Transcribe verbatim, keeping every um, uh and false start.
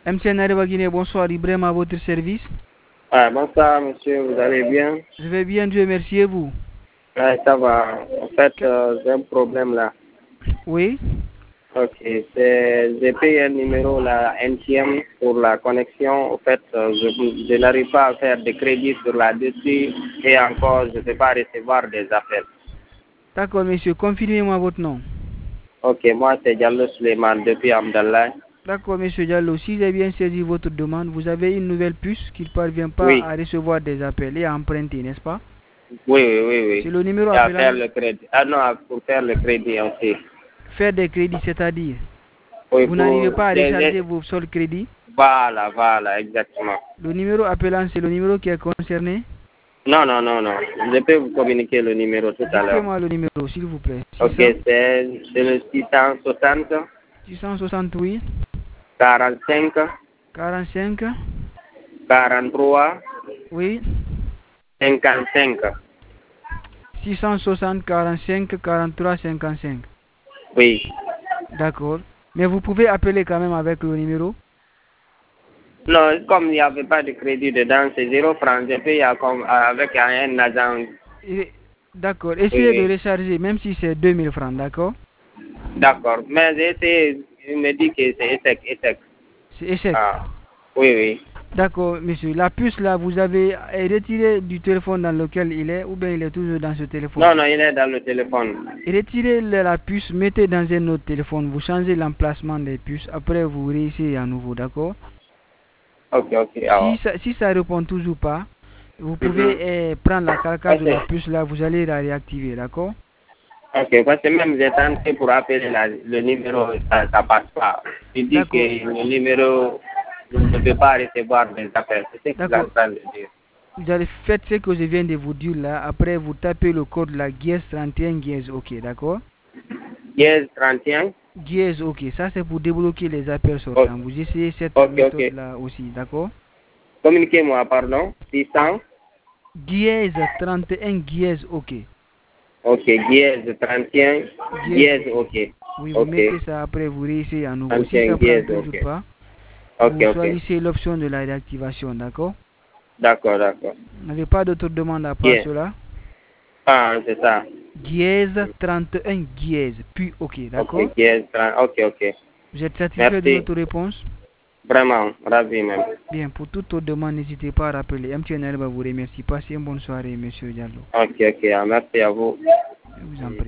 M T N Areva Guinée, bonsoir, Ibrahim à votre service. Ah, bonsoir monsieur, vous allez bien? Je vais bien, Dieu merci, et vous? Ah, ça va. En fait, euh, j'ai un problème là. Oui. Ok, c'est j'ai payé un numéro là, N T M pour la connexion. En fait, euh, je, je n'arrive pas à faire de crédit sur la dessus et encore, je ne peux pas recevoir des appels. D'accord, monsieur, confirmez-moi votre nom. Ok, moi c'est Diallo Suleiman depuis Amdallah. D'accord, monsieur Diallo, si j'ai bien saisi votre demande, vous avez une nouvelle puce qui ne parvient pas Oui, à recevoir des appels et à emprunter, n'est-ce pas? oui, oui, oui, oui. C'est le numéro Et à appelant faire le crédit. Ah non, pour faire le crédit aussi. faire des crédits, c'est-à-dire Oui, vous pour... n'arrivez pas à j'ai- recharger j'ai- vos seuls crédits. Voilà, voilà, exactement. Le numéro appelant, c'est le numéro qui est concerné. Non, non, non, non. Je peux vous communiquer le numéro tout à l'heure. Dites-moi le numéro, s'il vous plaît. Ok, c'est c'est le six cent soixante, six cent soixante-huit, quarante-cinq, quarante-cinq, quarante-trois, oui, cinquante-cinq. six cent soixante, quarante-cinq, quarante-trois, cinquante-cinq. Oui. D'accord. Mais vous pouvez appeler quand même avec le numéro. Non, comme il n'y avait pas de crédit dedans, c'est zéro franc. Je paye à comme, avec un agent. Et- D'accord. Oui, Essayez de oui. recharger, même si c'est deux mille francs, d'accord? D'accord. Mais j'ai essayé, il me dit que c'est échec, échec. C'est échec. Ah, oui, oui. D'accord, monsieur. La puce là, vous avez retiré du téléphone dans lequel il est, ou bien il est toujours dans ce téléphone? Non, non, il est dans le téléphone. Retirez la puce, mettez dans un autre téléphone, vous changez l'emplacement des puces, après vous réessayez à nouveau, d'accord? Ok, ok. Si Alors. ça, si ça répond toujours pas, vous pouvez Mhm. eh, prendre la carcasse de Ok. la puce là, vous allez la réactiver, d'accord? Ok, parce que même j'ai tenté pour appeler la- le numéro, ça ne passe pas. Il dit que D'accord, le numéro ne peut pas recevoir des appels. C'est ce qu'il est en d'accord. train de dire. Vous allez faire ce que je viens de vous dire là, après vous tapez le code là, dièse trente et un dièse OK, d'accord? Dièse trente et un. Dièse OK, ça c'est pour débloquer les appels Ok, sortants. Vous essayez cette ok. méthode Ok. là aussi, d'accord? Communiquez-moi, pardon. six cents. Dièse trente et un dièse OK. Ok, dièse trente et un. Dièse Dièse, OK. ok. Oui, vous Ok. mettez ça après, vous réessayez à nouveau. trente Si et un ça prend dièse, toujours ok. pas, Ok, vous ok. choisissez l'option de la réactivation, d'accord? D'accord, d'accord. Vous n'avez pas d'autre demande à part Dièse. cela? Ah, c'est ça. Dièse trente et un dièse, puis OK, d'accord? Ok, dièse trente. Ok, ok. Vous êtes satisfait de Merci. notre réponse? Vraiment, ravi même. Bien, pour toute autre demande, n'hésitez pas à rappeler. M T N va vous remercier. Passez une bonne soirée, monsieur Diallo. Ok, ok. Merci à vous. Je vous en prie.